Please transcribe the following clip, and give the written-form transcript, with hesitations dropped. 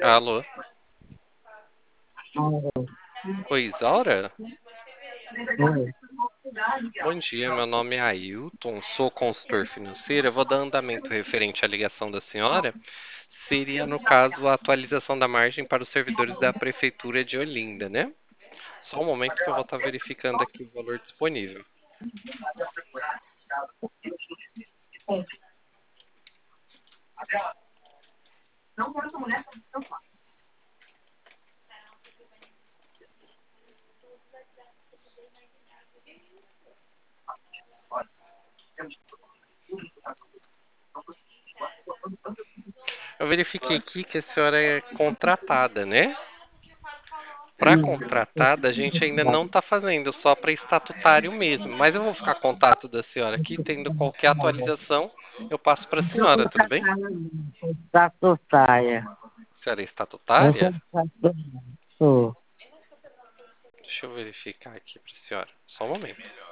Alô? Oi. Oi, Isaura? Oi. Bom dia, meu nome é Ailton, sou consultor financeiro. Eu vou dar andamento referente à ligação da senhora. Seria, no caso, a atualização da margem para os servidores da Prefeitura de Olinda, né? Só um momento que eu vou estar verificando aqui o valor disponível. Eu verifiquei aqui que a senhora é contratada, né? Para contratada, a gente ainda não está fazendo, só para estatutário mesmo. Mas eu vou ficar contato da senhora aqui, tendo qualquer atualização, eu passo para a senhora, tudo bem? Statutária. A senhora é Eu sou estatutária? statutária. Sou. Deixa eu verificar aqui para a senhora. Só um momento.